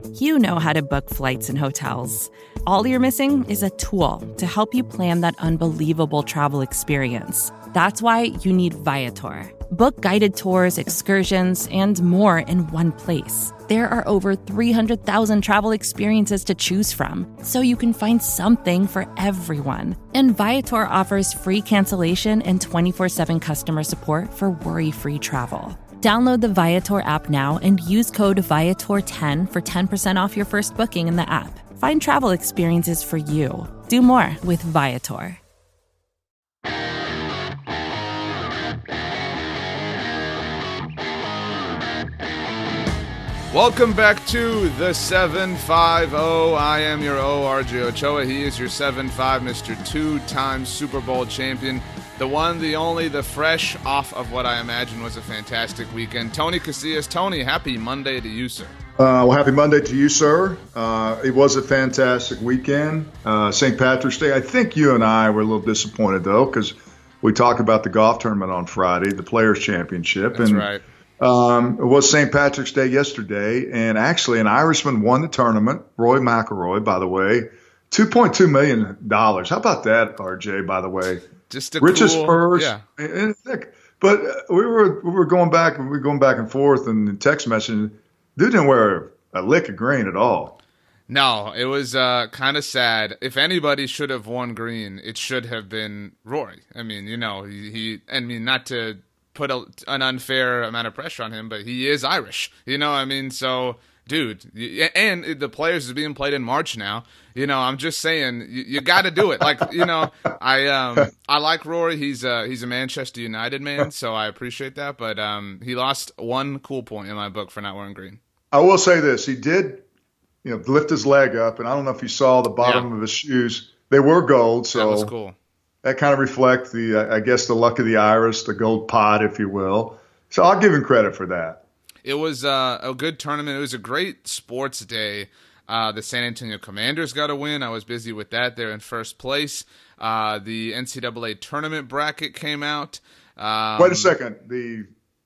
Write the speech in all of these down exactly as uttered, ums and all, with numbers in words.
You know how to book flights and hotels. All you're missing is a tool to help you plan that unbelievable travel experience. That's why you need Viator. Book guided tours, excursions, and more in one place. There are over three hundred thousand travel experiences to choose from, so you can find something for everyone. And Viator offers free cancellation and twenty-four seven customer support for worry-free travel. Download the Viator app now and use code Viator ten for ten percent off your first booking in the app. Find travel experiences for you. Do more with Viator. Welcome back to the seven five zero. I am your O, R J Ochoa. He is your seven five, Mister Two-time Super Bowl champion. The one, the only, the fresh off of what I imagine was a fantastic weekend. Tony Casillas. Tony, happy Monday to you, sir. Uh, well, happy Monday to you, sir. Uh, it was a fantastic weekend. Uh, Saint Patrick's Day. I think you and I were a little disappointed, though, because we talked about the golf tournament on Friday, the Players' Championship. That's and, right. Um, it was Saint Patrick's Day yesterday, and actually an Irishman won the tournament, Roy McIlroy, by the way, two point two million dollars. How about that, R J, by the way? Just a richest cool, purse. Yeah. And, and, but we were we were going back we were going back and forth and text messaging. Dude didn't wear a lick of green at all. No, it was uh, kind of sad. If anybody should have won green, it should have been Rory. I mean, you know, he, he I mean, not to put a, an unfair amount of pressure on him, but he is Irish, you know. I mean, so dude, and the Players is being played in March now. You know, I'm just saying you, you got to do it. Like, you know, I um I like Rory. He's a he's a Manchester United man, so I appreciate that. But um he lost one cool point in my book for not wearing green. I will say this: he did, you know, lift his leg up, and I don't know if you saw the bottom yeah. of his shoes. They were gold, so that was cool. That kind of reflects the, uh, I guess, the luck of the Irish, the gold pod, if you will. So I'll give him credit for that. It was uh, a good tournament. It was a great sports day. Uh, the San Antonio Commanders got a win. I was busy with that. They're in first place. Uh, the N C double A tournament bracket came out. Um, Wait a second. The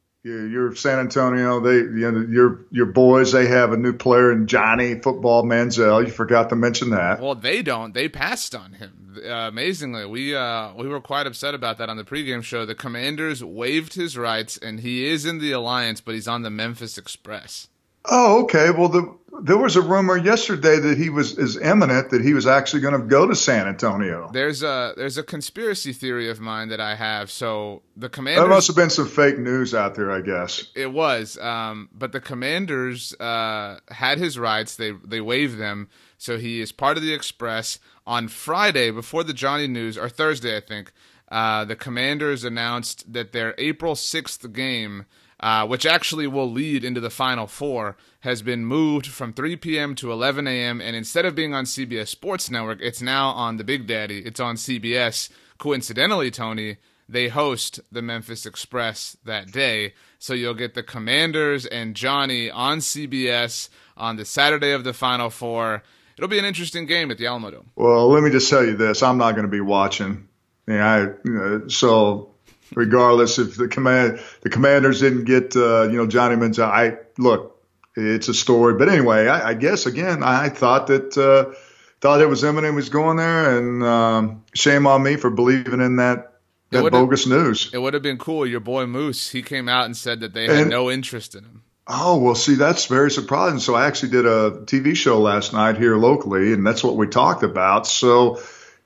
your San Antonio, they you know, your your boys, they have a new player in Johnny Football Manziel. You forgot to mention that. Well, they don't. They passed on him. Uh, amazingly, we uh, we were quite upset about that on the pregame show. The Commanders waived his rights, and he is in the Alliance, but he's on the Memphis Express. Oh, okay. Well, the, there was a rumor yesterday that he was is imminent that he was actually going to go to San Antonio. There's a there's a conspiracy theory of mine that I have. So the Commanders. There must have been some fake news out there, I guess. It was, um, but the Commanders uh, had his rights. They they waived them, so he is part of the Express. On Friday, before the Johnny news, or Thursday, I think, uh, the Commanders announced that their April sixth game, Uh, which actually will lead into the Final Four, has been moved from three p.m. to eleven a.m. And instead of being on C B S Sports Network, it's now on the Big Daddy. It's on C B S. Coincidentally, Tony, they host the Memphis Express that day. So you'll get the Commanders and Johnny on C B S on the Saturday of the Final Four. It'll be an interesting game at the Alamodome. Well, let me just tell you this. I'm not going to be watching. Yeah, I, you know, so... Regardless if the command the Commanders didn't get uh, you know Johnny Manziel, I look, it's a story. But anyway, I, I guess again I thought that uh, thought it was imminent, was going there, and um, shame on me for believing in that that bogus news. It would have been cool. Your boy Moose, he came out and said that they had and, no interest in him. Oh well, see, that's very surprising. So I actually did a T V show last night here locally, and that's what we talked about. So.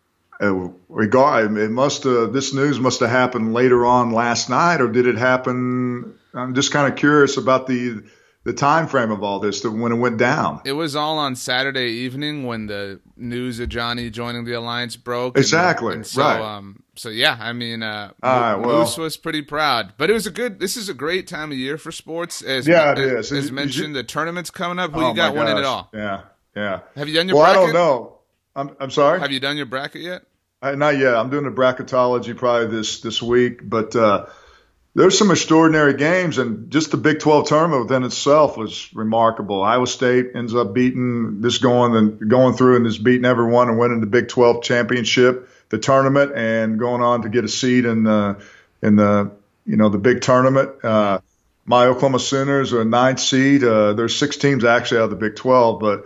Uh, regard, it must uh, this news must have happened later on last night, or did it happen? I'm just kind of curious about the the time frame of all this, that when it went down. It was all on Saturday evening when the news of Johnny joining the Alliance broke. Exactly. And, and so, right. Um, so yeah, I mean, uh, all right, well, Moose was pretty proud, but it was a good. This is a great time of year for sports. As, yeah, it as, is. As is, mentioned, is the tournament's coming up. Who oh you got winning gosh. it all? Yeah, yeah. Have you done your well, bracket? I don't know. I'm I'm sorry. Have you done your bracket yet? I, not yet. I'm doing a bracketology probably this this week, but uh, there's some extraordinary games, and just the Big twelve tournament within itself was remarkable. Iowa State ends up beating this going and going through and just beating everyone and winning the Big twelve championship, the tournament, and going on to get a seed in the in the you know the big tournament. Uh, my Oklahoma Sooners are a ninth seed. Uh, there's six teams actually out of the Big twelve, but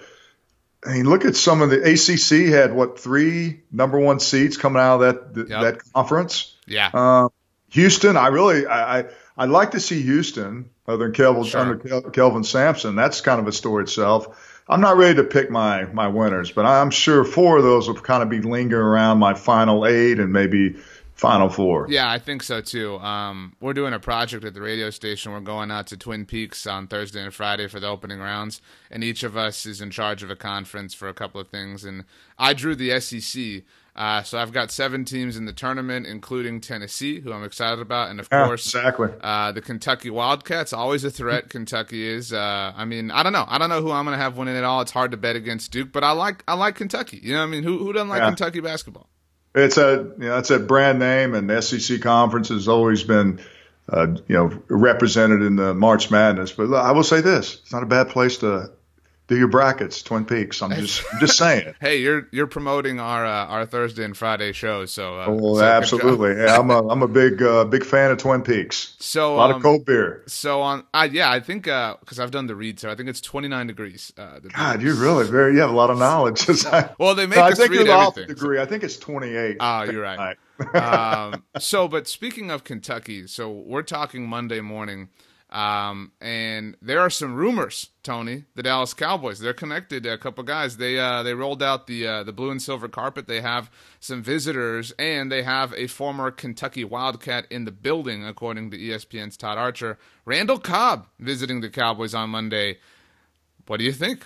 I mean, look at some of the A C C had what three number one seeds coming out of that yep. that conference. Yeah. Uh, Houston, I really I, I I'd like to see Houston other than Kelvin sure. under Kel, Kelvin Sampson. That's kind of a story itself. I'm not ready to pick my my winners, but I'm sure four of those will kind of be lingering around my final eight and maybe Final Four. Yeah, I think so too. Um, we're doing a project at the radio station. We're going out to Twin Peaks on Thursday and Friday for the opening rounds, and each of us is in charge of a conference for a couple of things. And I drew the S E C, uh, so I've got seven teams in the tournament, including Tennessee, who I'm excited about, and of yeah, course, exactly. uh, the Kentucky Wildcats. Always a threat. Kentucky is. Uh, I mean, I don't know. I don't know who I'm going to have winning it all. It's hard to bet against Duke, but I like I like Kentucky. You know what I mean? Who who doesn't like yeah. Kentucky basketball? It's a you know it's a brand name, and the S E C conference has always been uh, you know represented in the March Madness. But look, I will say this: it's not a bad place to do your brackets. Twin Peaks. I'm just I'm just saying. Hey, you're you're promoting our uh, our Thursday and Friday shows, so uh, oh, so absolutely. Yeah, I'm a I'm a big uh, big fan of Twin Peaks. So a lot um, of cold beer. So on, uh, yeah, I think because uh, I've done the read, so I think it's twenty-nine degrees. Uh, God, you're really very you have a lot of knowledge. Well, they make no, us I think read you're off everything. degree. I think it's twenty-eight. Ah, you're right. um, so, but speaking of Kentucky, so we're talking Monday morning. Um, and there are some rumors, Tony, the Dallas Cowboys, they're connected to a couple guys. They, uh, they rolled out the, uh, the blue and silver carpet. They have some visitors, and they have a former Kentucky Wildcat in the building, according to E S P N's Todd Archer. Randall Cobb visiting the Cowboys on Monday. What do you think?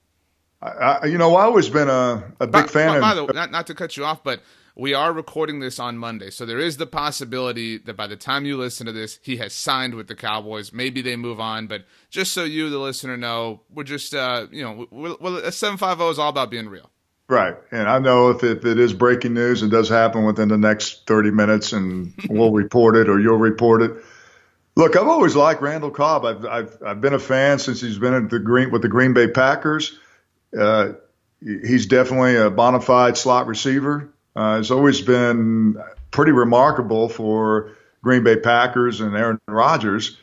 I, I you know, I've always been a, a big by, fan by, of. By the way, not, not to cut you off, but we are recording this on Monday, so there is the possibility that by the time you listen to this, he has signed with the Cowboys. Maybe they move on, but just so you, the listener, know, we're just, uh, you know, we're, we're, seven fifty is all about being real. Right, and I know if it, if it is breaking news, it does happen within the next thirty minutes, and we'll report it or you'll report it. Look, I've always liked Randall Cobb. I've I've, I've been a fan since he's been at the Green with the Green Bay Packers. Uh, he's definitely a bona fide slot receiver. Uh, it's always been pretty remarkable for Green Bay Packers and Aaron Rodgers.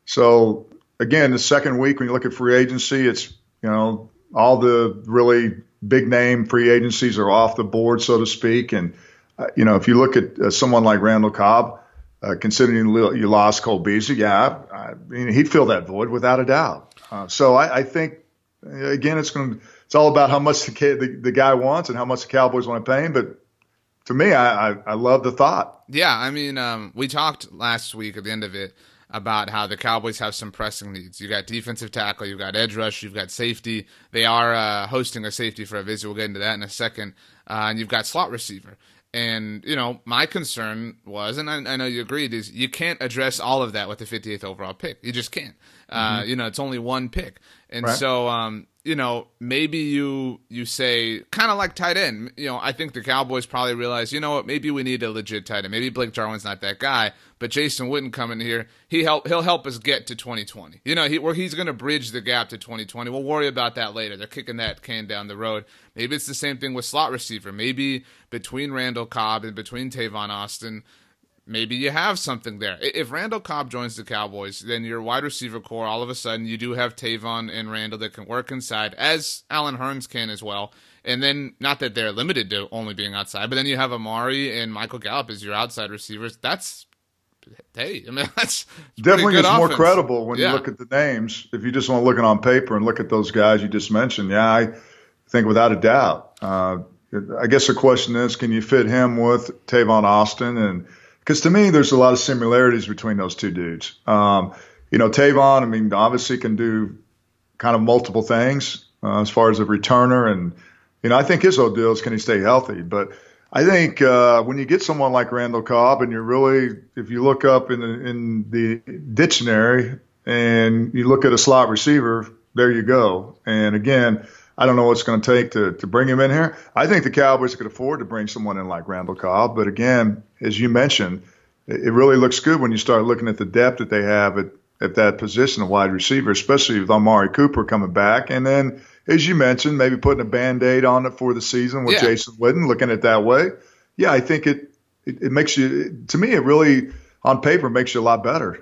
So, again, the second week when you look at free agency, it's, you know, all the really big-name free agencies are off the board, so to speak. And, uh, you know, if you look at uh, someone like Randall Cobb, uh, considering you lost Cole Beasley, yeah, I, I mean, he'd fill that void without a doubt. Uh, so I, I think, again, it's going to it's all about how much the, the, the guy wants and how much the Cowboys want to pay him. But to me, I, I, I love the thought. Yeah, I mean, um, we talked last week at the end of it about how the Cowboys have some pressing needs. You got defensive tackle, you've got edge rush, you've got safety. They are uh, hosting a safety for a visit. We'll get into that in a second. Uh, and you've got slot receiver. And, you know, my concern was, and I, I know you agreed, is you can't address all of that with the fifty-eighth overall pick. You just can't. Uh, mm-hmm. You know, it's only one pick. And right. so, um, you know, maybe you you say, kind of like tight end, you know, I think the Cowboys probably realize, you know what, maybe we need a legit tight end. Maybe Blake Jarwin's not that guy, but Jason Witten coming here, he help, he'll help us get to twenty twenty. You know, he, where he's going to bridge the gap to twenty twenty. We'll worry about that later. They're kicking that can down the road. Maybe it's the same thing with slot receiver. Maybe between Randall Cobb and between Tavon Austin, maybe you have something there. If Randall Cobb joins the Cowboys, then your wide receiver core, all of a sudden, you do have Tavon and Randall that can work inside, as Allen Hurns can as well. And then, not that they're limited to only being outside, but then you have Amari and Michael Gallup as your outside receivers. That's, hey, I mean, that's definitely gets more offense. credible when yeah. you look at the names. If you just want to look at it on paper and look at those guys you just mentioned, yeah, I think without a doubt. Uh, I guess the question is, can you fit him with Tavon Austin? And because to me, there's a lot of similarities between those two dudes. Um, you know, Tavon, I mean, obviously can do kind of multiple things uh, as far as a returner. And, you know, I think his whole deal is, can he stay healthy? But I think uh, when you get someone like Randall Cobb and you're really, if you look up in the, in the dictionary and you look at a slot receiver, there you go. And again, I don't know what it's going to take to to bring him in here. I think the Cowboys could afford to bring someone in like Randall Cobb. But again, as you mentioned, it really looks good when you start looking at the depth that they have at, at that position of wide receiver, especially with Amari Cooper coming back. And then, as you mentioned, maybe putting a Band-Aid on it for the season with yeah. Jason Witten, looking at it that way. Yeah, I think it, it, it makes you – to me, it really, on paper, makes you a lot better.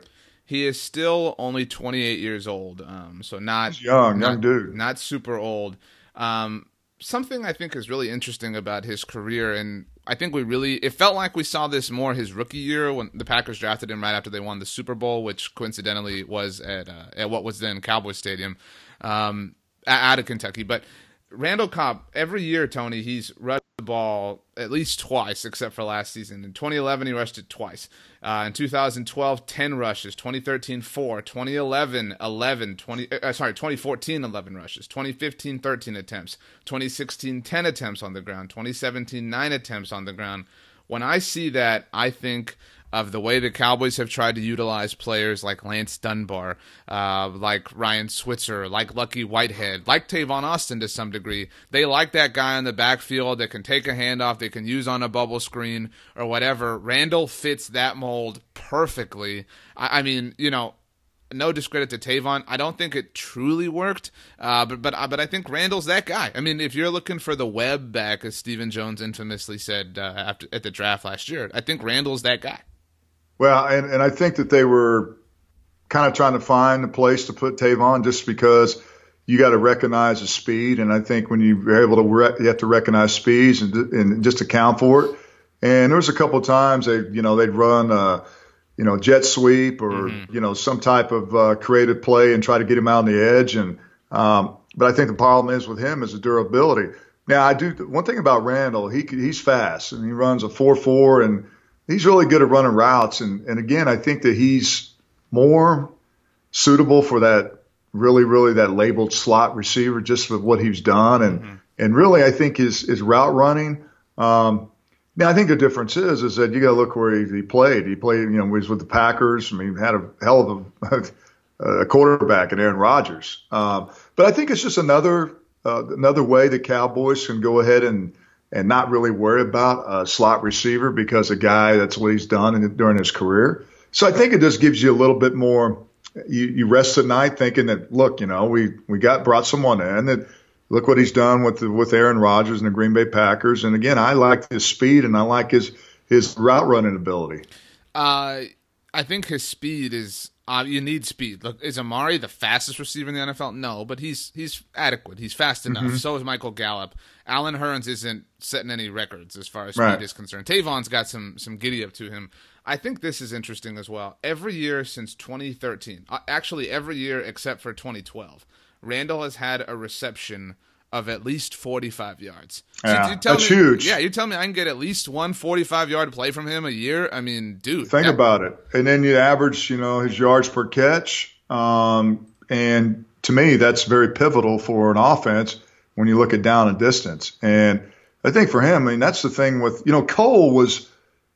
He is still only twenty-eight years old, um, so not He's young, not, young dude, not super old. Um, something I think is really interesting about his career, and I think we really it felt like we saw this more his rookie year when the Packers drafted him right after they won the Super Bowl, which coincidentally was at uh, at what was then Cowboys Stadium, um, out of Kentucky, but. Randall Cobb, every year, Tony, he's rushed the ball at least twice, except for last season. In twenty eleven, he rushed it twice. Uh, in two thousand twelve, ten rushes. twenty thirteen, four. twenty eleven, eleven. twenty, uh, sorry, twenty fourteen, eleven rushes. twenty fifteen, thirteen attempts. twenty sixteen, ten attempts on the ground. twenty seventeen, nine attempts on the ground. When I see that, I think of the way the Cowboys have tried to utilize players like Lance Dunbar, uh, like Ryan Switzer, like Lucky Whitehead, like Tavon Austin to some degree. They like that guy in the backfield that can take a handoff, they can use on a bubble screen or whatever. Randall fits that mold perfectly. I, I mean, you know, no discredit to Tavon. I don't think it truly worked, uh, but but but I think Randall's that guy. I mean, if you're looking for the web back, as Stephen Jones infamously said uh, after at the draft last year, I think Randall's that guy. Well, and, and I think that they were kind of trying to find a place to put Tavon just because you got to recognize the speed. And I think when you're able to, re- you have to recognize speeds and, and just account for it. And there was a couple of times they, you know, they'd run, uh, you know, jet sweep or, mm-hmm. you know, some type of uh, creative play and try to get him out on the edge. And, um, but I think the problem is with him is the durability. Now, I do one thing about Randall, he he's fast and he runs a four four and, he's really good at running routes. And, and again, I think that he's more suitable for that really, really that labeled slot receiver just with what he's done. And, mm-hmm. and really, I think his, his route running. Um, now, I think the difference is, is that you got to look where he, he played. He played, you know, he was with the Packers. I mean, he had a hell of a, a quarterback in Aaron Rodgers. Um, but I think it's just another, uh, another way the Cowboys can go ahead and, and not really worry about a slot receiver because a guy, that's what he's done in, during his career. So I think it just gives you a little bit more, you, you rest at night thinking that, look, you know, we, we got brought someone in that look what he's done with the, with Aaron Rodgers and the Green Bay Packers. And again, I like his speed and I like his, his route running ability. Uh, I think his speed is, Uh, you need speed. Look, is Amari the fastest receiver in the N F L? No, but he's he's adequate. He's fast enough. Mm-hmm. So is Michael Gallup. Alan Hearns isn't setting any records as far as speed right. is concerned. Tavon's got some some giddy up to him. I think this is interesting as well. Every year since twenty thirteen, actually every year except for twenty twelve, Randall has had a reception of at least forty-five yards. So yeah, you tell that's me, huge. Yeah, you tell me I can get at least one forty-five-yard play from him a year? I mean, dude. Think that, about it. And then you average, you know, his yards per catch. Um, and to me, that's very pivotal for an offense when you look at down and distance. And I think for him, I mean, that's the thing with, you know, Cole was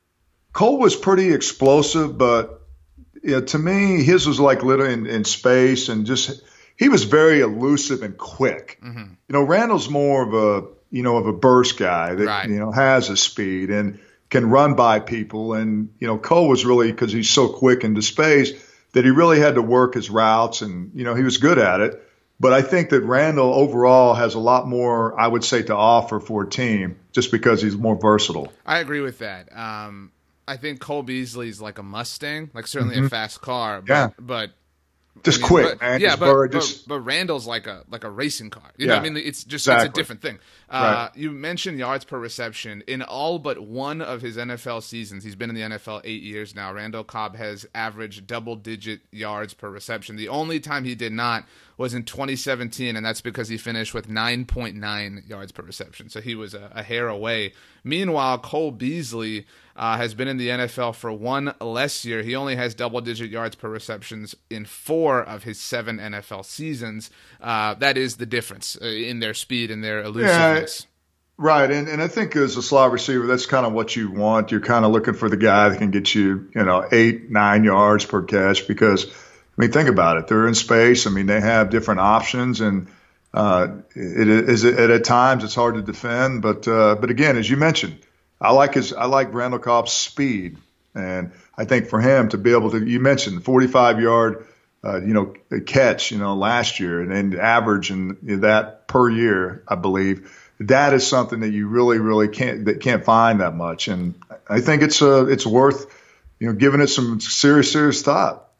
Cole was pretty explosive, but you know, to me, his was like little in, in space and just – he was very elusive and quick. Mm-hmm. You know, Randall's more of a, you know, of a burst guy that, right. you know, has a speed and can run by people. And, you know, Cole was really, because he's so quick into space, that he really had to work his routes and, you know, he was good at it. But I think that Randall overall has a lot more, I would say, to offer for a team just because he's more versatile. I agree with that. Um, I think Cole Beasley's like a Mustang, like certainly mm-hmm. a fast car, but, yeah. but Just I mean, quick, but, man. Yeah, just but, bird, but, just... but Randall's like a like a racing car. You yeah, know what I mean? It's just exactly. it's a different thing. Uh, right. You mentioned yards per reception. In all but one of his N F L seasons, he's been in the N F L eight years now, Randall Cobb has averaged double-digit yards per reception. The only time he did not was in twenty seventeen, and that's because he finished with nine point nine yards per reception. So he was a, a hair away. Meanwhile, Cole Beasley uh, has been in the N F L for one less year. He only has double-digit yards per receptions in four of his seven N F L seasons. Uh, that is the difference uh, in their speed and their elusiveness. Yeah, right, and and I think as a slot receiver, that's kind of what you want. You're kind of looking for the guy that can get you, you know, eight, nine yards per catch because – I mean, think about it. They're in space. I mean, they have different options, and uh, it is it, at times it's hard to defend. But uh, but again, as you mentioned, I like his I like Randall Cobb's speed, and I think for him to be able to, you mentioned forty-five yard, uh, you know, catch, you know, last year, and then average and that per year, I believe. That is something that you really, really can't that can't find that much, and I think it's uh, it's worth, you know, giving it some serious, serious thought.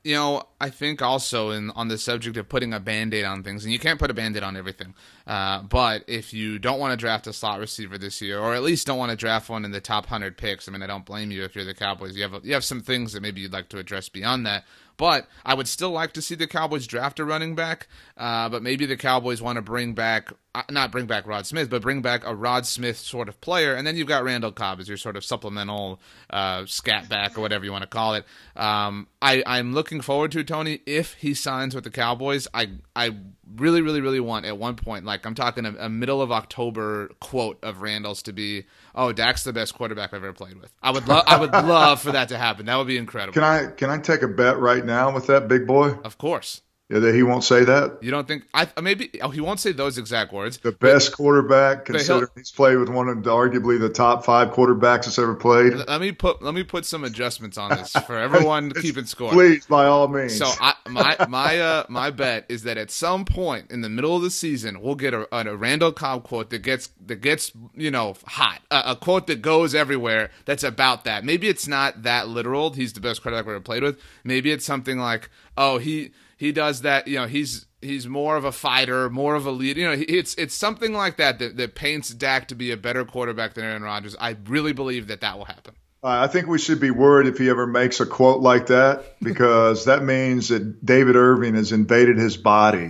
You know, I think also in on the subject of putting a Band-Aid on things, and you can't put a Band-Aid on everything, uh, but if you don't want to draft a slot receiver this year, or at least don't want to draft one in the top one hundred picks, I mean, I don't blame you if you're the Cowboys. You have a, you have some things that maybe you'd like to address beyond that. But I would still like to see the Cowboys draft a running back, uh, but maybe the Cowboys want to bring back, uh, not bring back Rod Smith, but bring back a Rod Smith sort of player, and then you've got Randall Cobb as your sort of supplemental uh, scat back or whatever you want to call it. Um, I, I'm looking forward to, Tony, if he signs with the Cowboys. I I really, really, really want at one point, like I'm talking a, a middle of October quote of Randall's to be, oh, Dak's the best quarterback I've ever played with. I would, lo- I would love for that to happen. That would be incredible. Can I can I take a bet right now with that big boy? Of course. Yeah, that he won't say that? You don't think I maybe oh, he won't say those exact words. The best but, quarterback, considering he's played with one of the, arguably the top five quarterbacks that's ever played. Let me put let me put some adjustments on this for everyone keeping score. Please, by all means. So I, my my uh, my bet is that at some point in the middle of the season, we'll get a, a Randall Cobb quote that gets that gets you know hot, a, a quote that goes everywhere. That's about that. Maybe it's not that literal. He's the best quarterback I've ever played with. Maybe it's something like, oh, he. He does that, you know, he's he's more of a fighter, more of a lead. You know, it's it's something like that, that that paints Dak to be a better quarterback than Aaron Rodgers. I really believe that that will happen. Uh, I think we should be worried if he ever makes a quote like that, because that means that David Irving has invaded his body.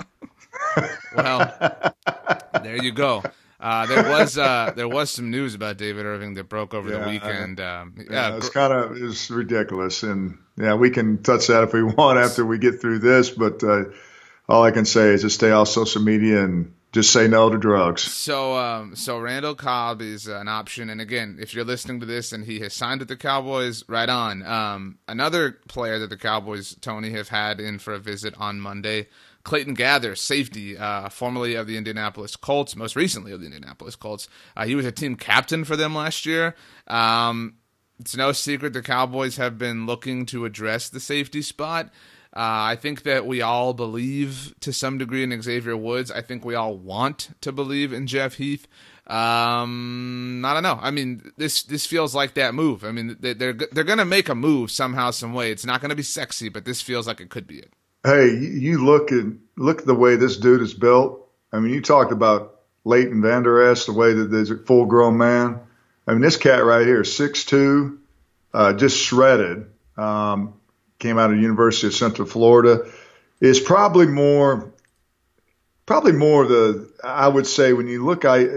Well, there you go. Uh, there was uh, there was some news about David Irving that broke over yeah, the weekend. Um, yeah, yeah, it's kind of it's ridiculous, and yeah, we can touch that if we want after we get through this. But uh, all I can say is just stay off social media and just say no to drugs. So, um, so Randall Cobb is an option, and again, if you're listening to this and he has signed with the Cowboys, right on. Um, another player that the Cowboys, Tony, have had in for a visit on Monday. Clayton Gathers, safety, uh, formerly of the Indianapolis Colts, most recently of the Indianapolis Colts. Uh, he was a team captain for them last year. Um, it's no secret the Cowboys have been looking to address the safety spot. Uh, I think that we all believe to some degree in Xavier Woods. I think we all want to believe in Jeff Heath. Um, I don't know. I mean, this this feels like that move. I mean, they, they're they're going to make a move somehow, some way. It's not going to be sexy, but this feels like it could be it. Hey, you look at look at the way this dude is built. I mean, you talked about Leighton Vander Esch, the way that there's a full-grown man. I mean, this cat right here, six two, uh, just shredded, um, came out of the University of Central Florida, is probably more, probably more the, I would say, when you look, I,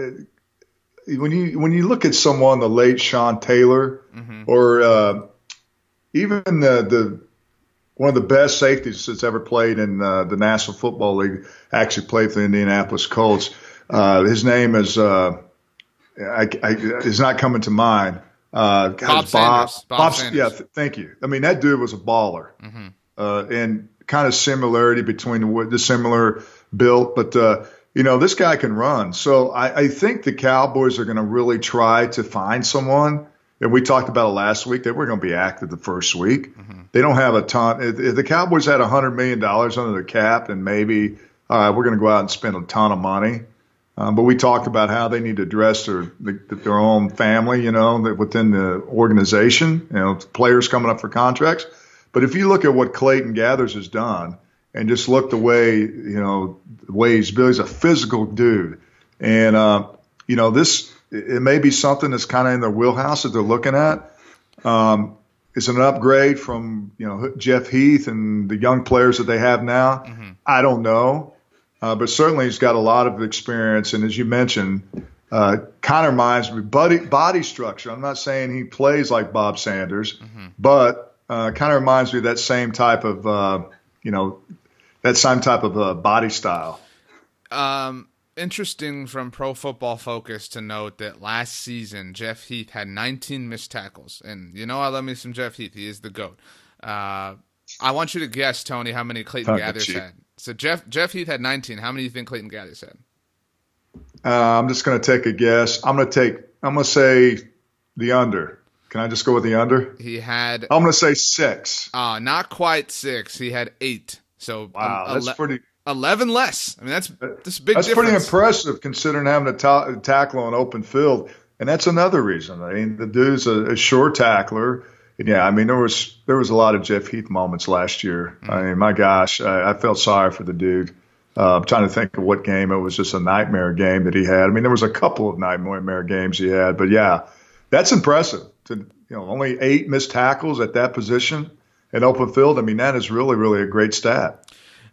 when you when you look at someone, the late Sean Taylor, mm-hmm. or uh, even the the. one of the best safeties that's ever played in uh, the National Football League, actually played for the Indianapolis Colts. Uh, his name is uh, I, I, is not coming to mind. Uh, Bob, Bob Sanders. Bob, Bob Sanders. Yeah, th- thank you. I mean, that dude was a baller, mm-hmm. uh, and kind of similarity between the, the similar built, but uh, you know, this guy can run. So I, I think the Cowboys are going to really try to find someone. And we talked about it last week. They were going to be active the first week. Mm-hmm. They don't have a ton. If, if the Cowboys had one hundred million dollars under the cap, and maybe, all right, we're going to go out and spend a ton of money. Um, but we talked about how they need to address their their own family, you know, within the organization, you know, players coming up for contracts. But if you look at what Clayton Gathers has done, and just look the way, you know, the way he's built, he's a physical dude. And, uh, you know, this – it may be something that's kind of in their wheelhouse that they're looking at. Um, it's an upgrade from, you know, Jeff Heath and the young players that they have now. Mm-hmm. I don't know. Uh, but certainly he's got a lot of experience. And as you mentioned, uh, kind of reminds me body, body structure. I'm not saying he plays like Bob Sanders, mm-hmm. but uh, kind of reminds me of that same type of, uh, you know, that same type of uh, body style. Um. Interesting from Pro Football Focus to note that last season Jeff Heath had nineteen missed tackles, and you know I love me some Jeff Heath. He is the GOAT. Uh, I want you to guess, Tony, how many Clayton Talk Gathers had. So Jeff Jeff Heath had nineteen. How many do you think Clayton Gathers had? Uh, I'm just going to take a guess. I'm going to take. I'm going to say the under. Can I just go with the under? He had. I'm going to say six. Uh, not quite six. He had eight. So wow, um, that's ele- pretty. eleven less. I mean, that's that's a big That's difference. pretty impressive considering having to ta- tackle on open field. And that's another reason. I mean, the dude's a, a sure tackler. Yeah, I mean there was there was a lot of Jeff Heath moments last year. Mm-hmm. I mean, my gosh, I, I felt sorry for the dude. Uh, I'm trying to think of what game. It was just a nightmare game that he had. I mean, there was a couple of nightmare games he had, but yeah, that's impressive. To you know, only eight missed tackles at that position in open field. I mean, that is really, really a great stat.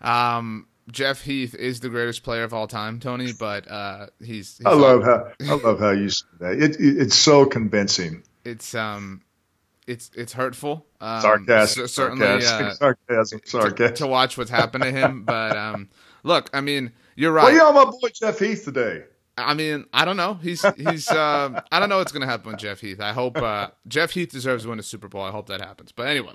Um, Jeff Heath is the greatest player of all time, Tony, but uh, he's, he's. I love how I love how you say that. It, it it's so convincing. It's um. It's it's hurtful. Um, sarcastic, certainly, sarcastic, uh, sarcasm, sarcasm. To, to watch what's happened to him, but um, look, I mean, you're right. What are you on my boy Jeff Heath today? I mean, I don't know. He's he's. Uh, I don't know what's going to happen with Jeff Heath. I hope uh, Jeff Heath deserves to win a Super Bowl. I hope that happens. But anyway,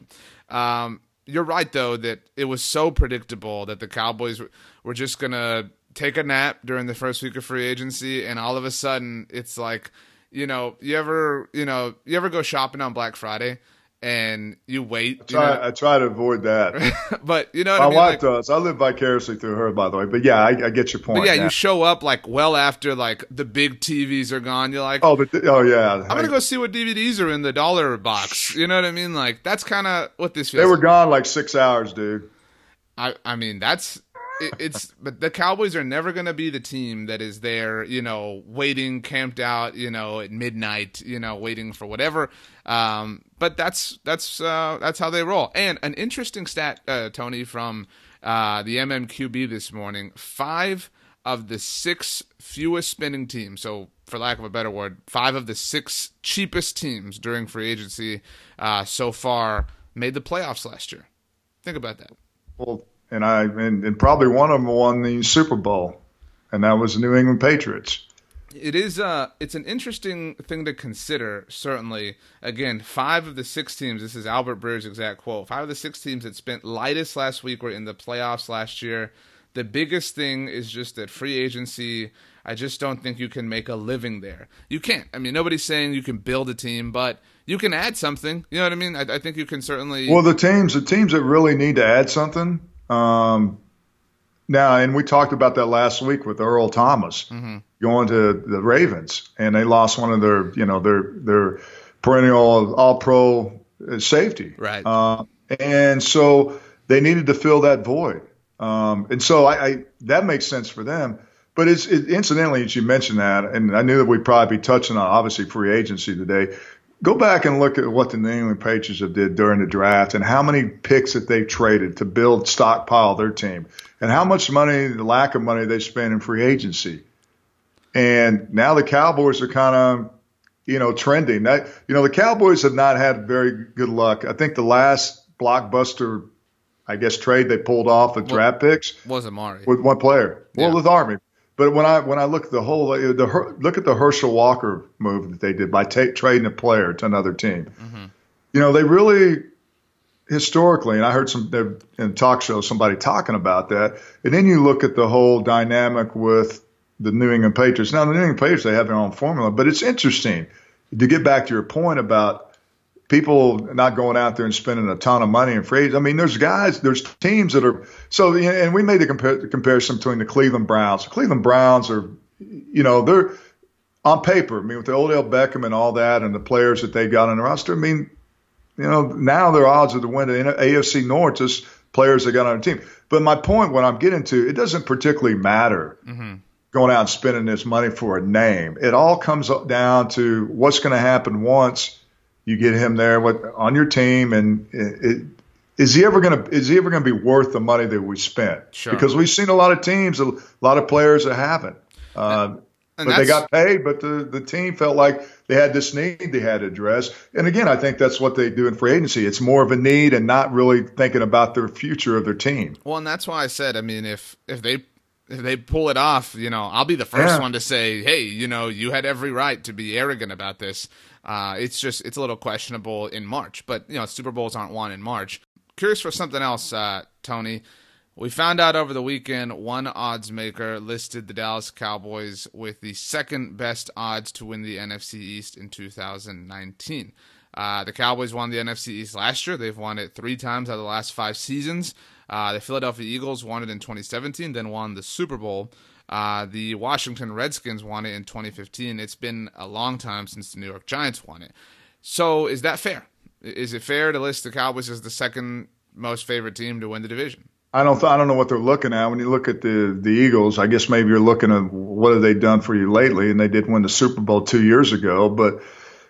um, you're right though that it was so predictable that the Cowboys were, were just going to take a nap during the first week of free agency, and all of a sudden it's like. You know, you ever, you know, you ever go shopping on Black Friday and you wait? I try, you know? I try to avoid that. But you know what my I mean? wife like, does. I live vicariously through her, by the way. But yeah, I, I get your point. But yeah, now. you show up like well after like the big T Vs are gone. You're like, oh, but oh yeah, I'm gonna go see what D V Ds are in the dollar box. You know what I mean? Like that's kind of what this feels. They were like. gone like six hours, dude. I, I mean, that's. It's but the Cowboys are never going to be the team that is there, you know, waiting, camped out, you know, at midnight, you know, waiting for whatever. Um, but that's that's uh, that's how they roll. And an interesting stat, uh, Tony, from uh, the M M Q B this morning: five of the six fewest spending teams. So, for lack of a better word, five of the six cheapest teams during free agency uh, so far made the playoffs last year. Think about that. Well. And I and, and probably one of them won the Super Bowl, and that was the New England Patriots. It is uh it's an interesting thing to consider, certainly. Again, five of the six teams, this is Albert Breer's exact quote, five of the six teams that spent lightest last week were in the playoffs last year. The biggest thing is just that free agency, I just don't think you can make a living there. You can't. I mean, nobody's saying you can build a team, but you can add something. You know what I mean? I, I think you can certainly. Well, the teams, the teams that really need to add something. Um, now, and we talked about that last week with Earl Thomas mm-hmm. going to the Ravens, and they lost one of their, you know, their their perennial All-Pro safety, right? Uh, and so they needed to fill that void, um, and so I, I that makes sense for them. But it's it, incidentally, as you mentioned that, and I knew that we'd probably be touching on obviously free agency today. Go back and look at what the New England Patriots have did during the draft and how many picks that they traded to build, stockpile their team, and how much money, the lack of money they spent in free agency. And now the Cowboys are kind of, you know, trending. That, you know, the Cowboys have not had very good luck. I think the last blockbuster, I guess, trade they pulled off with draft picks was Amari with one player. Yeah. Well, with Army. But when I when I look at the whole the look at the Herschel Walker move that they did by ta- trading a player to another team, mm-hmm. you know, they really historically, and I heard some in talk shows somebody talking about that, and then you look at the whole dynamic with the New England Patriots. Now the New England Patriots, they have their own formula, but it's interesting to get back to your point about people not going out there and spending a ton of money in free. I mean, there's guys, there's teams that are so. And we made the, compar- the comparison between the Cleveland Browns. The Cleveland Browns are, you know, they're on paper. I mean, with the Odell Beckham and all that, and the players that they got on the roster. I mean, you know, now their odds of the win the A F C North just players they got on the team. But my point, what I'm getting to, it doesn't particularly matter. Mm-hmm. Going out and spending this money for a name. It all comes down to what's going to happen once you get him there what, on your team, and it, it, is he ever going to is he ever going to be worth the money that we spent? Sure. Because we've seen a lot of teams, a lot of players that haven't, uh, and, and but they got paid. But the the team felt like they had this need they had to address. And again, I think that's what they do in free agency. It's more of a need and not really thinking about the future of their team. Well, and that's why I said, I mean, if if they if they pull it off, you know, I'll be the first yeah. one to say, hey, you know, you had every right to be arrogant about this. Uh, it's just it's a little questionable in March, but you know Super Bowls aren't won in March. Curious for something else, uh, Tony. We found out over the weekend one odds maker listed the Dallas Cowboys with the second best odds to win the N F C East in two thousand nineteen. Uh, the Cowboys won the N F C East last year. They've won it three times out of the last five seasons. Uh, the Philadelphia Eagles won it in twenty seventeen, then won the Super Bowl. Uh, the Washington Redskins won it in twenty fifteen. It's been a long time since the New York Giants won it. So is that fair? Is it fair to list the Cowboys as the second most favorite team to win the division? I don't. Th- I don't know what they're looking at when you look at the the Eagles. I guess maybe you're looking at what have they done for you lately, and they did win the Super Bowl two years ago. But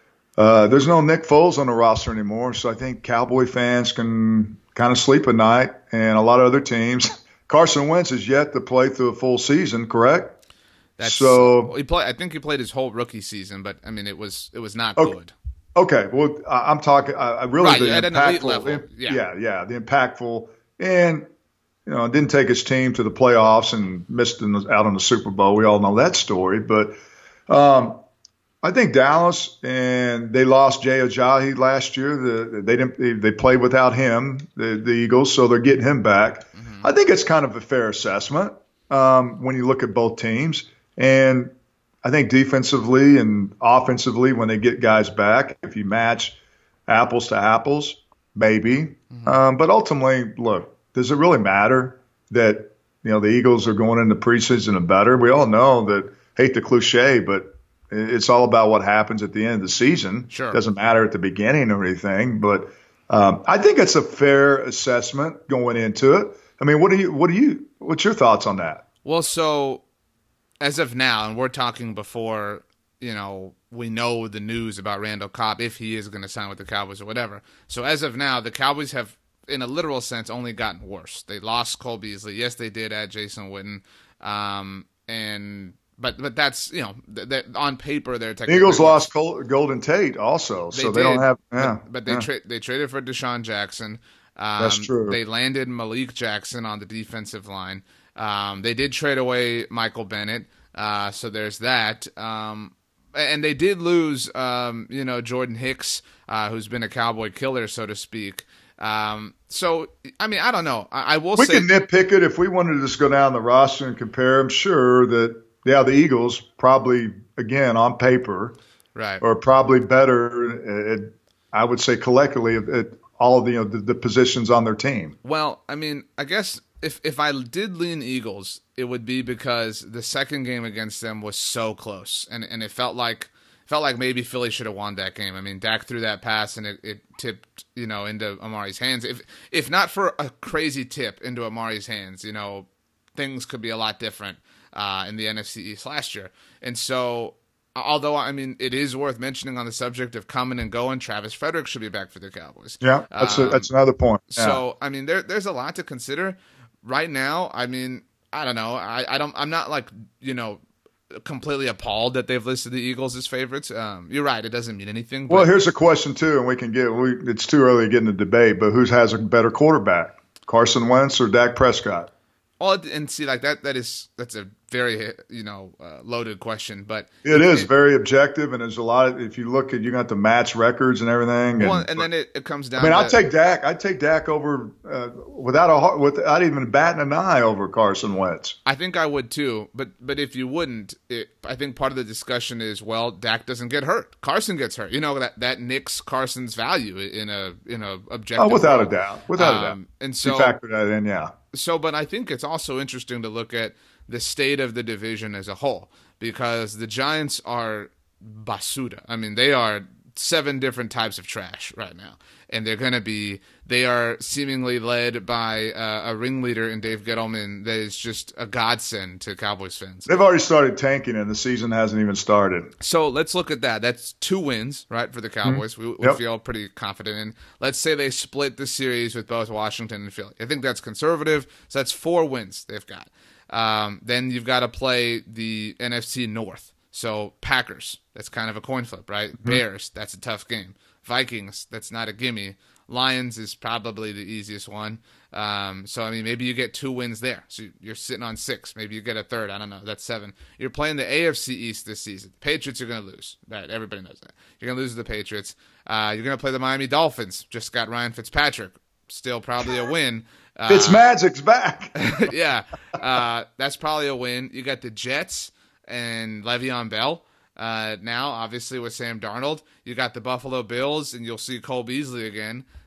uh, there's no Nick Foles on the roster anymore, so I think Cowboy fans can kind of sleep at night, and a lot of other teams. Carson Wentz is yet to play through a full season, correct? That's, so he play, I think he played his whole rookie season, but I mean it was it was not okay. good. Okay, well, I- I'm talking. I really right, the at an elite impactful. level. in- Yeah. yeah, yeah, the impactful, and you know, didn't take his team to the playoffs and missed in the, out on the Super Bowl. We all know that story, but um, I think Dallas and they lost Jay Ajayi last year. The, they didn't. They, they played without him, the, the Eagles, so they're getting him back. Mm-hmm. I think it's kind of a fair assessment um, when you look at both teams, and I think defensively and offensively, when they get guys back, if you match apples to apples, maybe. Mm-hmm. Um, but ultimately, look, does it really matter that you know the Eagles are going into preseason and better? We all know that. Hate the cliche, but it's all about what happens at the end of the season. Sure. It doesn't matter at the beginning or anything. But um, I think it's a fair assessment going into it. I mean, what do you, what do you, what's your thoughts on that? Well, so as of now, and we're talking before, you know, we know the news about Randall Cobb, if he is going to sign with the Cowboys or whatever. So as of now, the Cowboys have, in a literal sense, only gotten worse. They lost Cole Beasley. Yes, they did add Jason Witten. Um, and, But but that's, you know, th- on paper they're technically. Eagles lost Col- Golden Tate also, they so did, they don't have. Yeah, but, but they yeah. tra- they traded for Deshaun Jackson. Um, That's true. They landed Malik Jackson on the defensive line. Um, they did trade away Michael Bennett, uh, so there's that. Um, and they did lose, um, you know, Jordan Hicks, uh, who's been a Cowboy killer, so to speak. Um, so, I mean, I don't know. I, I will we say. We can nitpick it if we wanted to just go down the roster and compare them. Sure, that. Yeah, the Eagles probably, again, on paper, right, are probably better, at, I would say, collectively at, at all of the, you know, the, the positions on their team. Well, I mean, I guess if, if I did lean Eagles, it would be because the second game against them was so close, and and it felt like felt like maybe Philly should have won that game. I mean, Dak threw that pass, and it, it tipped, you know, into Amari's hands. If if not for a crazy tip into Amari's hands, you know, things could be a lot different. Uh, in the N F C East last year. And so, although, I mean, it is worth mentioning on the subject of coming and going, Travis Frederick should be back for the Cowboys. Yeah, that's, um, a, that's another point. Yeah. So, I mean, there, there's a lot to consider. Right now, I mean, I don't know. I, I don't, I'm not like, you know, completely appalled that they've listed the Eagles as favorites. Um, you're right. It doesn't mean anything. But... Well, here's a question, too, and we can get, we, it's too early to get in the debate, but who has a better quarterback, Carson Wentz or Dak Prescott? Well, and see, like that, that is, that's a very, you know, uh, loaded question, but it is it, very objective. And there's a lot of, if you look at, you got to match records and everything. Well, and, and then it, it comes down I mean, to, I'll take Dak. I'd take Dak over, uh, without a, without even batting an eye over Carson Wentz. I think I would too. But, but if you wouldn't, it, I think part of the discussion is, well, Dak doesn't get hurt. Carson gets hurt. You know, that, that nicks Carson's value in a, in a objective. Oh, without world. a doubt. Without um, a doubt. And so, you factor that in, yeah. So, but I think it's also interesting to look at the state of the division as a whole, because the Giants are basura. I mean, they are seven different types of trash right now, and they're going to be, they are seemingly led by uh, a ringleader in Dave Gettleman that is just a godsend to Cowboys fans. They've already started tanking, and the season hasn't even started. So let's look at that. That's two wins, right, for the Cowboys. Mm-hmm. We, we yep. feel pretty confident in. Let's say they split the series with both Washington and Philly. I think that's conservative. So that's four wins they've got. Um, then you've got to play the N F C North. So Packers, that's kind of a coin flip, right? Mm-hmm. Bears, that's a tough game. Vikings, that's not a gimme. Lions is probably the easiest one. Um, so, I mean, maybe you get two wins there. So you're sitting on six. Maybe you get a third. I don't know. That's seven. You're playing the A F C East this season. The Patriots are going to lose. Right? Everybody knows that. You're going to lose to the Patriots. Uh, you're going to play the Miami Dolphins. Just got Ryan Fitzpatrick. Still probably a win. Uh, Fitzmagic's back. yeah. Uh, that's probably a win. You got the Jets and Le'Veon Bell. Uh, now, obviously, with Sam Darnold, you got the Buffalo Bills, and you'll see Cole Beasley again.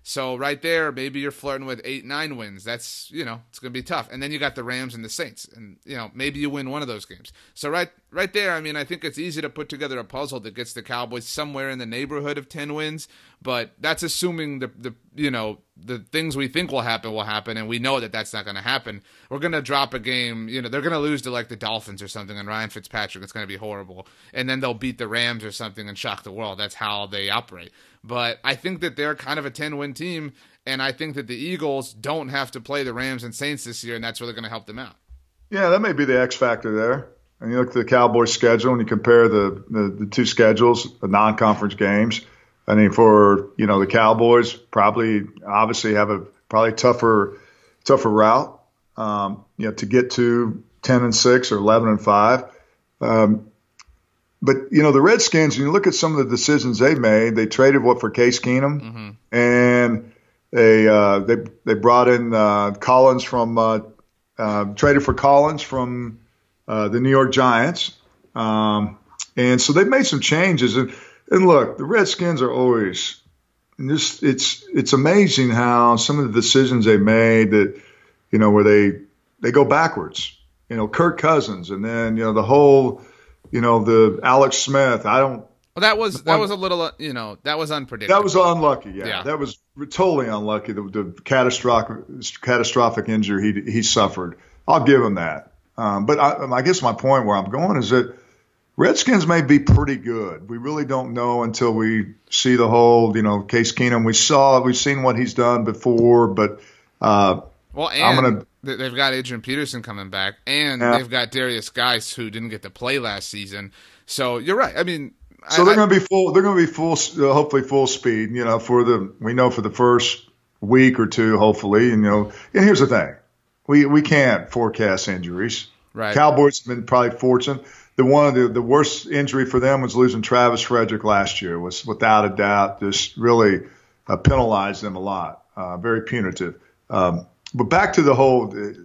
So right there, maybe you're flirting with eight, nine wins. That's, you know, it's going to be tough. And then you got the Rams and the Saints. And, you know, maybe you win one of those games. So right right there, I mean, I think it's easy to put together a puzzle that gets the Cowboys somewhere in the neighborhood of ten wins. But that's assuming the, the you know, the things we think will happen will happen. And we know that that's not going to happen. We're going to drop a game. You know, they're going to lose to, like, the Dolphins or something. And Ryan Fitzpatrick, it's going to be horrible. And then they'll beat the Rams or something and shock the world. That's how they operate. But I think that they're kind of a ten-win team, and I think that the Eagles don't have to play the Rams and Saints this year, and that's really going to help them out. Yeah, that may be the X factor there. And you look at the Cowboys' schedule, and you compare the, the, the two schedules, the non-conference games. I mean, for you know the Cowboys, probably obviously have a probably tougher tougher route. Um, you know, to get to ten and six or eleven and five. Um, But, you know, the Redskins, you look at some of the decisions they made. They traded what for Case Keenum, mm-hmm. and they uh, they they brought in uh, Collins from uh, uh, traded for Collins from uh, the New York Giants, um, and so they've made some changes. And, and look, the Redskins are always just it's it's amazing how some of the decisions they made that you know where they they go backwards. You know, Kirk Cousins, and then you know the whole. You know, the Alex Smith, I don't. Well, that was that was a little, uh, you know, that was unpredictable. That was unlucky, yeah. yeah. That was totally unlucky, the, the catastrophic catastrophic injury he he suffered. I'll give him that. Um, but I, I guess my point where I'm going is that Redskins may be pretty good. We really don't know until we see the whole, you know, Case Keenum. We saw, we've seen what he's done before, but uh, well, and I'm gonna. They've got Adrian Peterson coming back, and yeah. they've got Darius Geis, who didn't get to play last season. So you're right. I mean, so I, they're going to be full. They're going to be full, uh, hopefully full speed. You know, for the we know for the first week or two, hopefully. And, you know, and here's the thing: we we can't forecast injuries. Right. Cowboys have been probably fortunate. The one of the, the worst injury for them was losing Travis Frederick last year. Was without a doubt just really uh, penalized them a lot. Uh, very punitive. Um, But back to the whole the,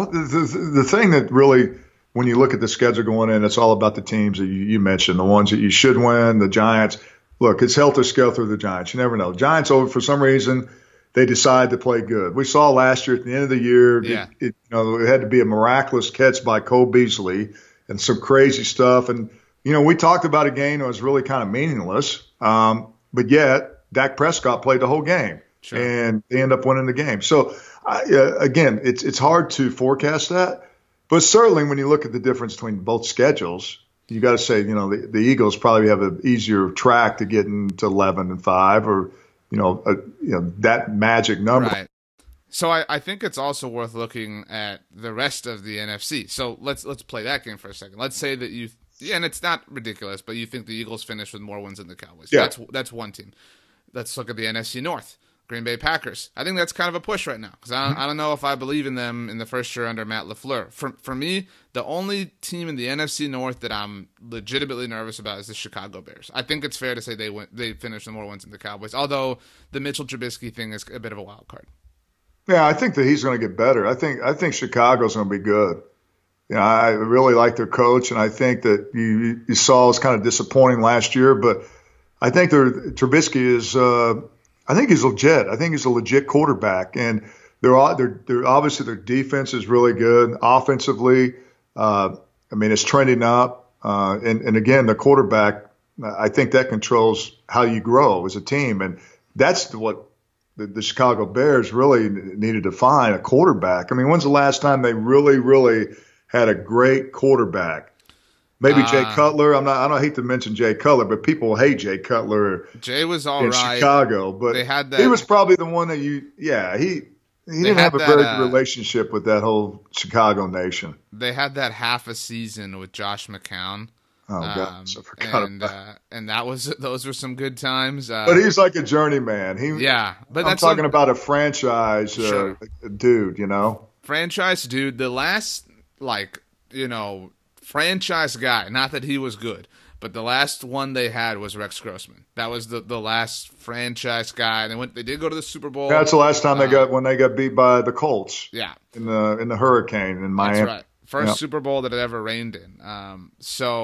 the, the thing that really, when you look at the schedule going in, it's all about the teams that you, you mentioned, the ones that you should win, the Giants. Look, it's helter-skelter with the Giants. You never know. Giants, over for some reason, they decide to play good. We saw last year at the end of the year, yeah. it, it, you know, it had to be a miraculous catch by Cole Beasley and some crazy stuff. And, you know, we talked about a game that was really kind of meaningless, um, but yet Dak Prescott played the whole game. Sure. And they end up winning the game. So, I, uh, again, it's it's hard to forecast that. But certainly when you look at the difference between both schedules, you got to say, you know, the, the Eagles probably have an easier track to get into eleven and five or, you know, a, you know that magic number. Right. So I, I think it's also worth looking at the rest of the N F C. So let's let's play that game for a second. Let's say that you yeah, and it's not ridiculous, but you think the Eagles finish with more wins than the Cowboys. Yeah. That's that's one team. Let's look at the N F C North. Green Bay Packers. I think that's kind of a push right now because I, I don't know if I believe in them in the first year under Matt LaFleur. For for me, the only team in the N F C North that I'm legitimately nervous about is the Chicago Bears. I think it's fair to say they went, they finished with more wins than the Cowboys, although the Mitchell Trubisky thing is a bit of a wild card. Yeah, I think that he's going to get better. I think I think Chicago's going to be good. You know, I really like their coach, and I think that you you saw was kind of disappointing last year, but I think their Trubisky is. Uh, I think he's legit. I think he's a legit quarterback, and they're they're, they're obviously their defense is really good. Offensively, uh, I mean, it's trending up. Uh, and and again, the quarterback, I think that controls how you grow as a team, and that's what the, the Chicago Bears really needed to find a quarterback. I mean, when's the last time they really, really had a great quarterback? Maybe uh, Jay Cutler. I'm not. I don't hate to mention Jay Cutler, but people hate Jay Cutler. Jay was all in right. Chicago, but they had that, he was probably the one that you. Yeah, he he didn't have a that, very good uh, relationship with that whole Chicago nation. They had that half a season with Josh McCown. Oh God, um, I forgot and, about. Uh, and that was those were some good times. Uh, but he's like a journeyman. He yeah, but I'm that's talking a, about a franchise sure. uh, dude. You know, franchise dude. The last like you know. franchise guy, not that he was good, but the last one they had was Rex Grossman. That was the, the last franchise guy. They went. They did go to the Super Bowl. That's the last time uh, they got when they got beat by the Colts. Yeah, in the in the hurricane in Miami. That's right. First yeah. Super Bowl that it ever rained in. Um, so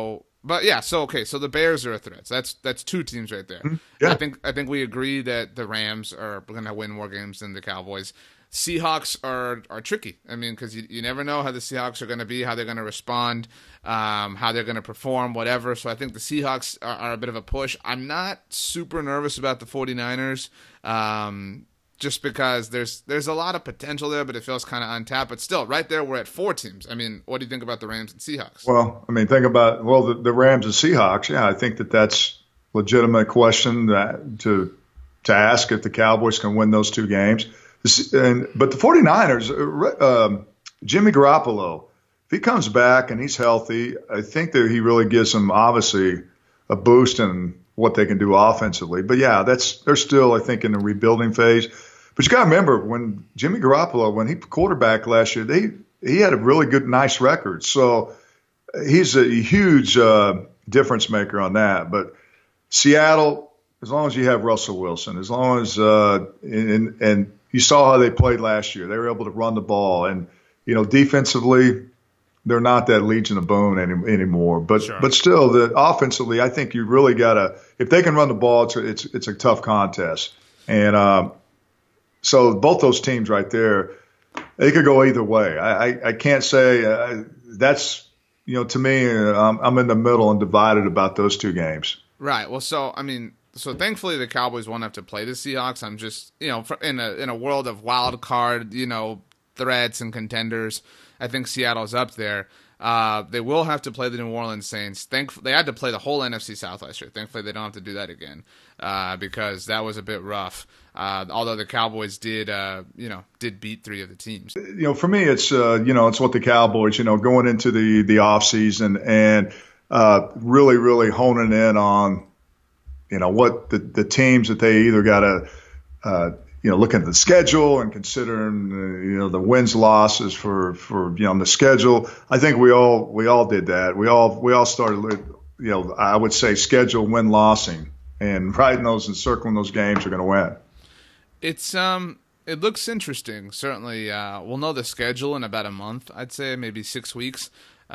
But yeah, so okay, so the Bears are a threat. So that's that's two teams right there. Yeah. I think I think we agree that the Rams are going to win more games than the Cowboys. Seahawks are are tricky. I mean, because you, you never know how the Seahawks are going to be, how they're going to respond, um, how they're going to perform, whatever. So I think the Seahawks are, are a bit of a push. I'm not super nervous about the 49ers. Um, just because there's there's a lot of potential there, but it feels kind of untapped. But still, right there, we're at four teams. I mean, what do you think about the Rams and Seahawks? Well, I mean, think about, well, the, the Rams and Seahawks. Yeah, I think that that's a legitimate question that, to to ask if the Cowboys can win those two games. And, but the 49ers, um, Jimmy Garoppolo, if he comes back and he's healthy, I think that he really gives them, obviously, a boost in what they can do offensively. But, yeah, that's they're still, I think, in the rebuilding phase. But you got to remember, when Jimmy Garoppolo, when he quarterbacked last year, they he had a really good, nice record. So he's a huge uh, difference maker on that. But Seattle, as long as you have Russell Wilson, as long as uh, and, and you saw how they played last year, they were able to run the ball, and you know defensively, they're not that Legion of Boom any, anymore. But sure. but still, the offensively, I think you really got to, if they can run the ball, it's a, it's, it's a tough contest. And um, so both those teams right there, they could go either way. I, I, I can't say uh, that's, you know, to me, uh, I'm, I'm in the middle and divided about those two games. Right. Well, so, I mean, so thankfully the Cowboys won't have to play the Seahawks. I'm just, you know, in a in a world of wild card, you know, threats and contenders, I think Seattle's up there. Uh, they will have to play the New Orleans Saints. Thankfully, they had to play the whole N F C South last year. Thankfully, they don't have to do that again uh, because that was a bit rough. Uh, although the Cowboys did, uh, you know, did beat three of the teams. You know, for me, it's uh, you know, it's what the Cowboys, you know, going into the the off season and uh, really, really honing in on, you know, what the the teams that they either got to. Uh, You know, looking at the schedule and considering, uh, you know, the wins losses for, for you know on the schedule. I think we all we all did that. We all we all started, you know, I would say schedule win lossing and writing those and circling those games are going to win. It's um it looks interesting. Certainly, uh, we'll know the schedule in about a month. I'd say maybe six weeks,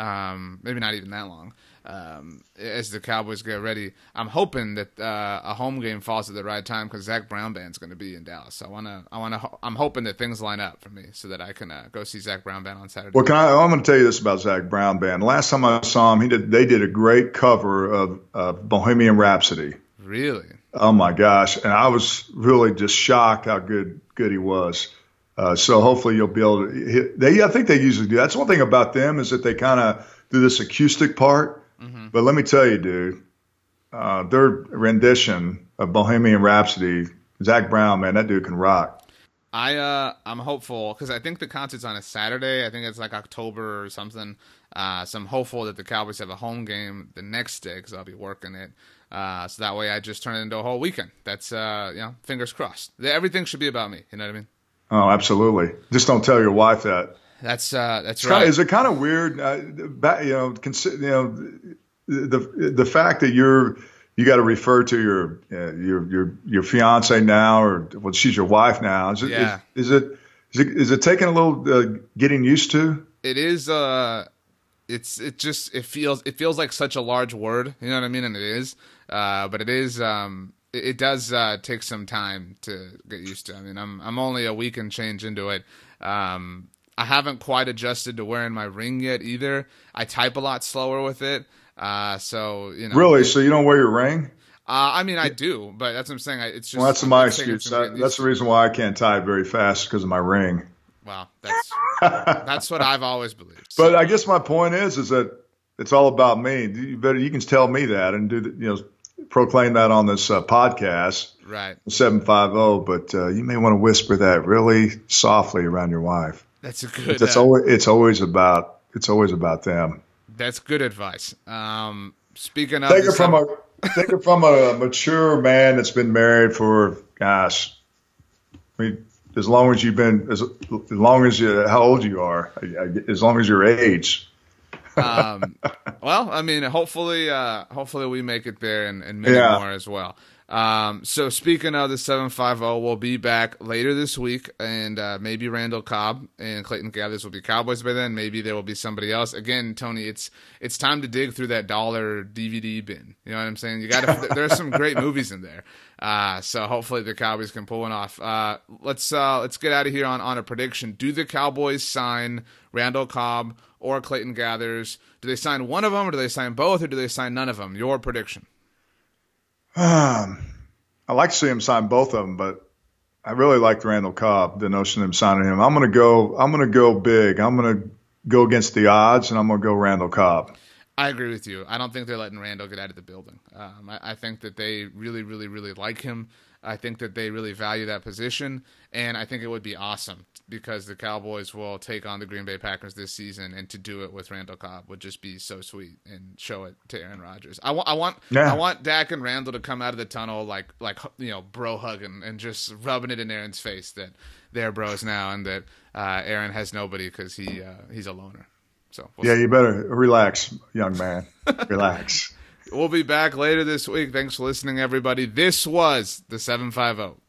um, maybe not even that long. Um, as the Cowboys get ready, I'm hoping that uh, a home game falls at the right time because Zach Brown Band's going to be in Dallas. So I want to, I want to, I'm hoping that things line up for me so that I can uh, go see Zach Brown Band on Saturday. Well, can I, I'm going to tell you this about Zach Brown Band. Last time I saw him, he did, they did a great cover of uh, Bohemian Rhapsody. Really? Oh my gosh! And I was really just shocked how good good he was. Uh, so hopefully you'll be able to. Hit, they, I think they usually do. That's one thing about them is that they kind of do this acoustic part. Mm-hmm. But let me tell you, dude, uh, their rendition of Bohemian Rhapsody, Zach Brown, man, that dude can rock. I uh, I'm hopeful because I think the concert's on a Saturday. I think it's like October or something. Uh, so I'm hopeful that the Cowboys have a home game the next day because I'll be working it. Uh, so that way I just turn it into a whole weekend. That's uh, you know, fingers crossed. Everything should be about me. You know what I mean? Oh, absolutely. Just don't tell your wife that. That's uh, that's it's right. Kind of, is it kind of weird? Uh, back, you know, consider, you know, the the fact that you're you got to refer to your uh, your your your fiance now, or well, she's your wife now. Is it yeah. is, is it is it is it taking a little uh, getting used to? It is. Uh, it's it just it feels it feels like such a large word. You know what I mean? And it is. Uh, but it is. Um, it, it does uh, take some time to get used to. I mean, I'm I'm only a week and change into it. Um, I haven't quite adjusted to wearing my ring yet either. I type a lot slower with it. Uh, so, you know. Really? So you don't wear your ring? Uh, I mean, I do, but that's what I'm saying. I, it's just. Well, that's my excuse. That, that's the reason why I can't type very fast because of my ring. Well, that's that's what I've always believed. So. But I guess my point is, is that it's all about me. You better, you can tell me that and do the, you know, proclaim that on this uh, podcast. Right. seven five zero, but uh, you may want to whisper that really softly around your wife. That's a good. It's uh, always it's always about it's always about them. That's good advice. Um, speaking of, take it from a take it from a mature man that's been married for gosh, I mean, as long as you've been as, as long as you how old you are, as long as your age. um, well, I mean, hopefully, uh, hopefully we make it there and, and many yeah. more as well. Um, so speaking of the seven five zero, we'll be back later this week, and uh, maybe Randall Cobb and Clayton Gathers will be Cowboys by then. Maybe there will be somebody else. Again, Tony, it's it's time to dig through that dollar D V D bin. You know what I'm saying? You got to. There's some great movies in there. Uh, so hopefully the Cowboys can pull one off. Uh, let's uh, let's get out of here on, on a prediction. Do the Cowboys sign Randall Cobb or Clayton Gathers? Do they sign one of them, or do they sign both, or do they sign none of them? Your prediction. Um, I like to see him sign both of them, but I really like Randall Cobb, the notion of him signing him. I'm going to go, I'm going to go big. I'm going to go against the odds, and I'm going to go Randall Cobb. I agree with you. I don't think they're letting Randall get out of the building. Um, I, I think that they really, really, really like him. I think that they really value that position, and I think it would be awesome because the Cowboys will take on the Green Bay Packers this season, and to do it with Randall Cobb would just be so sweet and show it to Aaron Rodgers. I, w- I want yeah. I want Dak and Randall to come out of the tunnel like like you know bro hugging and just rubbing it in Aaron's face that they're bros now and that uh, Aaron has nobody because he uh, he's a loner. So we'll yeah, see. You better relax, young man. Relax. We'll be back later this week. Thanks for listening, everybody. This was the seven five zero.